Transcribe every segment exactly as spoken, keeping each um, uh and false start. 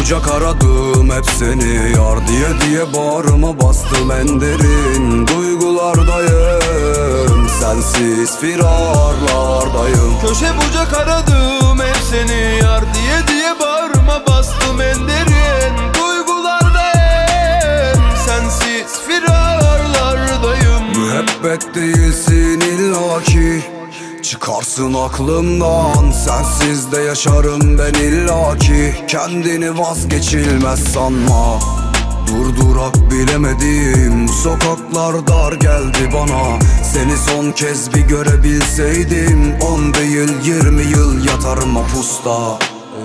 bucak aradım hep seni, yar diye diye bağrıma bastım en derin duygulardayım, sensiz firarlardayım. Köşe bucak aradım hep seni, yar diye diye bağrıma bastım en derin duygulardayım, sensiz firarlardayım. Müebbet değilsin illaki, çıkarsın aklımdan, sensiz de yaşarım ben illaki. Kendini vazgeçilmez sanma, durdurak bilemedim. Bu sokaklar dar geldi bana, seni son kez bir görebilseydim. On değil yirmi yıl yatarım mapusta.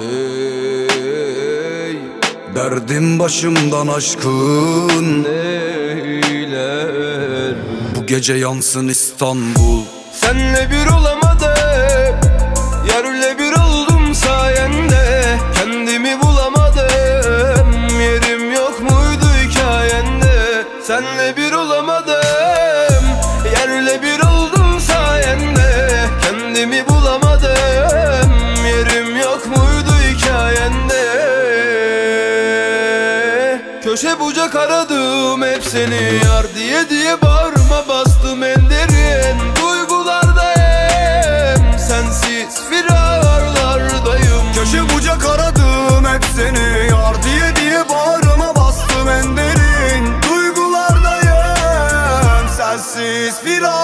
Ey, derdim başımdan aşkın, neyler? bu gece yansın İstanbul. Senle bir olamadım, yerle bir oldum sayende. Kendimi bulamadım, yerim yok muydu hikayende. Senle bir olamadım, yerle bir oldum sayende. Kendimi bulamadım, yerim yok muydu hikayende. Köşe bucak aradım hep seni, yar diye diye bağrıma bastım en derin duygulardayım, sensiz firarlardayım. Köşe bucak aradım hep seni, yar diye diye bağrıma bastım en derin duygulardayım, sensiz firar.